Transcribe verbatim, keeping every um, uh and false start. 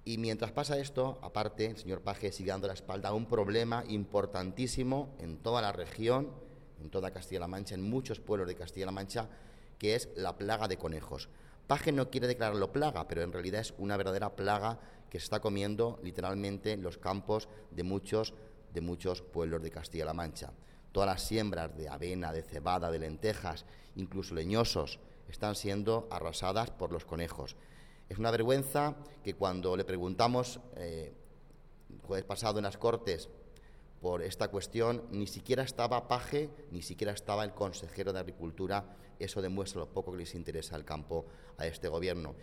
Y mientras pasa esto, aparte, el señor Paje sigue dando la espalda a un problema importantísimo en toda la región, en toda Castilla-La Mancha, en muchos pueblos de Castilla-La Mancha, que es la plaga de conejos. Paje no quiere declararlo plaga, pero en realidad es una verdadera plaga que se está comiendo literalmente los campos de muchos, de muchos pueblos de Castilla-La Mancha. Todas las siembras de avena, de cebada, de lentejas, incluso leñosos, están siendo arrasadas por los conejos. Es una vergüenza que cuando le preguntamos eh, el jueves pasado en las Cortes por esta cuestión, ni siquiera estaba Paje, ni siquiera estaba el consejero de Agricultura. Eso demuestra lo poco que les interesa el campo a este gobierno.